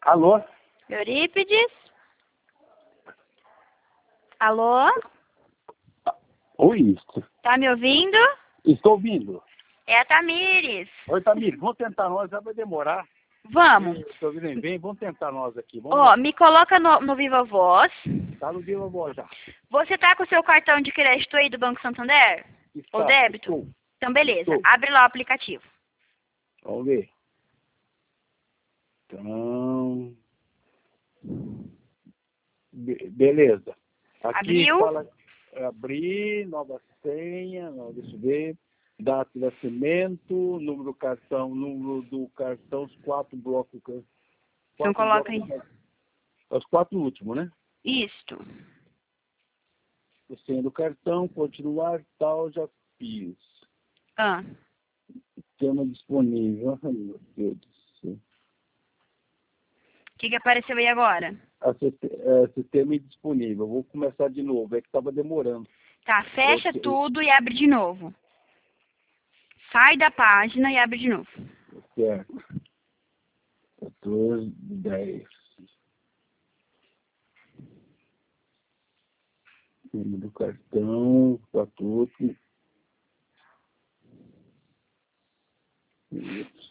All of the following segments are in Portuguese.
Alô? Eurípides? Alô? Oi, Tá me ouvindo? estou ouvindo. É a Tamires. Oi, Tamir, vamos tentar nós, já vai demorar. Vamos. Estou ouvindo bem, vamos tentar nós aqui. Vamos Ó, lá. me coloca no Viva Voz. Tá no Viva Voz já. Você tá com o seu cartão de crédito aí do Banco Santander? Ou débito? Estou. Então, beleza. Estou. Abre lá o aplicativo. Vamos ver. Então... beleza. Aqui Abriu? fala abrir, nova senha, não, deixa eu ver. Data de nascimento, número do cartão, os 4 blocos. Então, coloca aí. Os 4 últimos, né? Isto. O senha do cartão, continuar, tal, já fiz. Ah. Tema disponível. Ai, meu Deus do céu. O que apareceu aí agora? Sistema indisponível. Vou começar de novo. É que estava demorando. Tá, fecha tudo e abre de novo. Sai da página e abre de novo. Certo. 14, 10. Número do cartão, 4 últimos. Isso.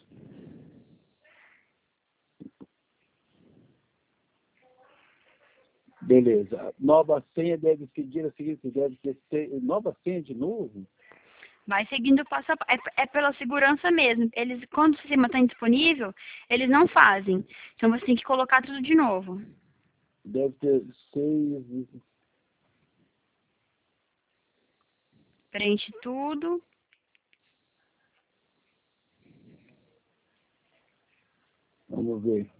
Beleza. Nova senha deve seguir a seguinte, deve ter nova senha de novo? Vai seguindo passo a passo. É pela segurança mesmo. Eles, quando o sistema está indisponível, eles não fazem. Então você tem que colocar tudo de novo. Deve ter 6. Preenche tudo. Vamos ver.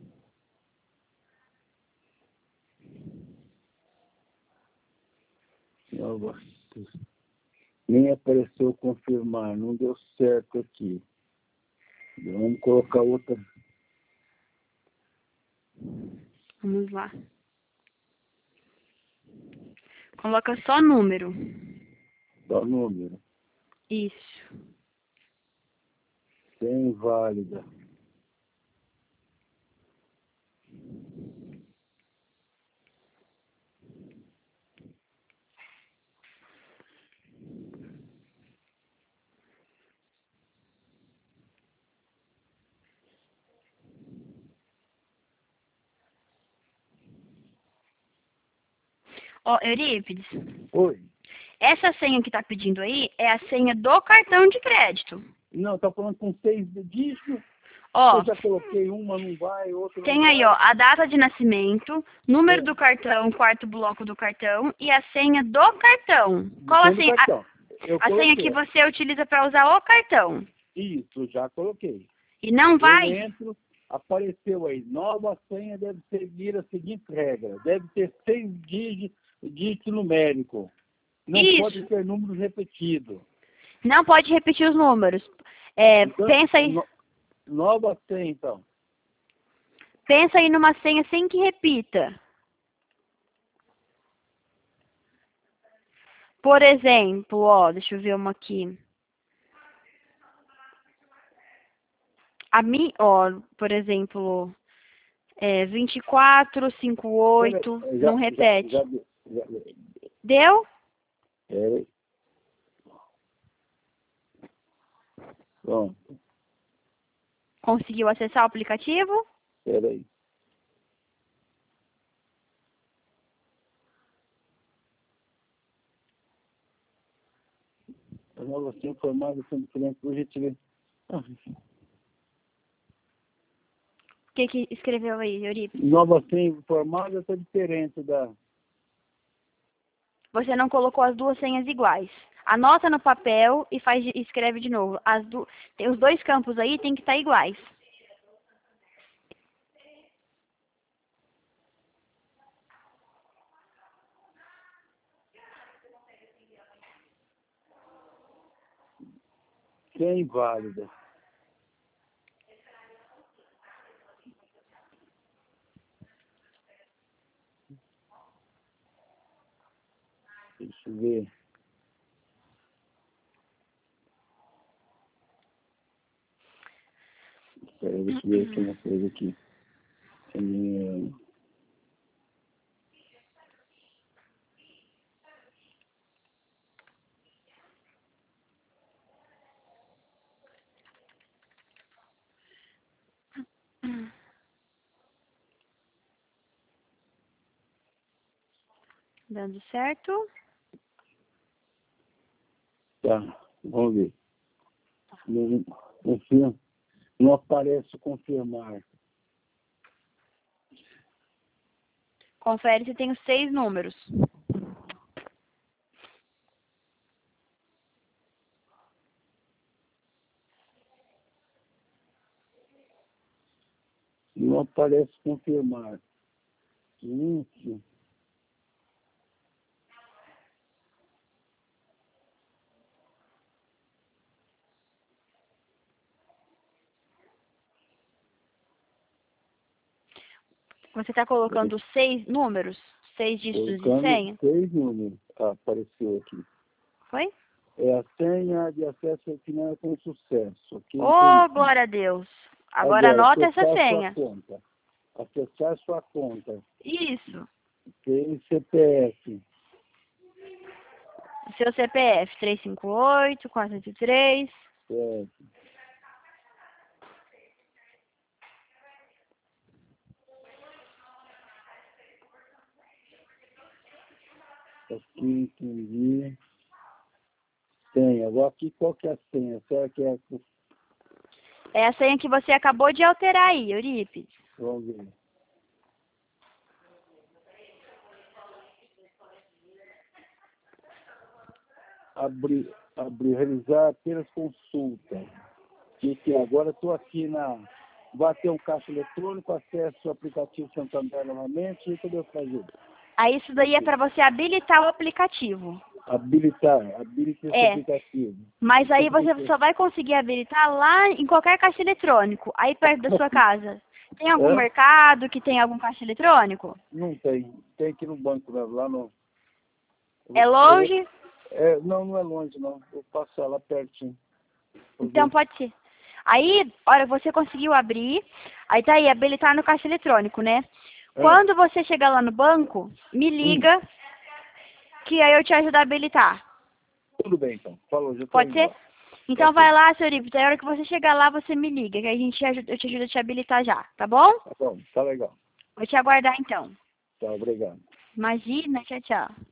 Nova. Nem apareceu confirmar, não deu certo aqui. Vamos colocar outra. Vamos lá. Coloca só número. Só número. Isso. Sem válida. Ó, Eurípides, Oi. essa senha que tá pedindo aí é a senha do cartão de crédito. Não, tá falando com 6 dígitos. Ó, Eu já coloquei uma, não vai, outra não tem vai. aí, ó, a data de nascimento, número do cartão, quarto bloco do cartão e a senha do cartão. Qual a Depende do senha? cartão. Eu A senha coloquei. que você utiliza para usar o cartão. Isso, já coloquei. E não Eu vai? entro, apareceu aí. Nova senha deve seguir a seguinte regra. Deve ter 6 dígitos numéricos. Não Isso. pode ter números repetidos. Não pode repetir os números. É, Então, pensa aí. Nova senha, então. Pensa aí numa senha sem que repita. Por exemplo, ó, deixa eu ver uma aqui. Ó, por exemplo, 2458, não repete. Já. Deu? Peraí. Pronto. Conseguiu acessar o aplicativo? Peraí. A nova senha formada sendo diferente do objetivo. O que escreveu aí, Eurípides? Nova senha formada está diferente da. Você não colocou as duas senhas iguais. Anota no papel e escreve de novo. Tem os dois campos aí tem que estar iguais. Senha inválida. Deixa eu ver. Espera, deixa eu ver aqui uma coisa aqui. E... Dando certo. Tá, vamos ver. Não aparece confirmar. Confere se tem os 6 números. Não aparece confirmar. Gente, Você está colocando 6 números? 6 dígitos de colocando senha? 6 números. Ah, apareceu aqui. Foi? É a senha de acesso que não é com sucesso. Aqui Oh, entendi. glória a Deus. Agora anota essa acessar senha. sua conta. Acessar sua conta. Isso. Tem CPF. Seu CPF, 358, 483. Certo. Aqui entendi. Senha. Agora aqui qual que é a senha? Será que é... É a senha que você acabou de alterar aí, Eurípides. Vamos ver. Realizar apenas consulta. Que agora estou aqui na... Bater um caixa eletrônico, acesso o aplicativo Santander novamente, e o que eu devo fazer? Aí isso daí é para você habilitar o aplicativo. Habilitar esse aplicativo. Mas aí você só vai conseguir habilitar lá em qualquer caixa eletrônico, aí perto da sua casa. Tem algum mercado que tem algum caixa eletrônico? Não tem. Tem aqui no banco, lá no... É longe? Não é longe, não. Vou passar lá pertinho. Então pode ser. Aí, olha, você conseguiu abrir, aí tá aí, habilitar no caixa eletrônico, né? Quando você chegar lá no banco, me liga, que aí eu te ajudo a habilitar. Tudo bem, então. Falou, já tô Pode indo ser? lá. Então vai lá, seu Eurípides, aí a hora que você chegar lá, você me liga, que eu te ajudo a te habilitar já, tá bom? Tá bom, tá legal. Vou te aguardar então. Tá, obrigado. Imagina, tchau, tchau.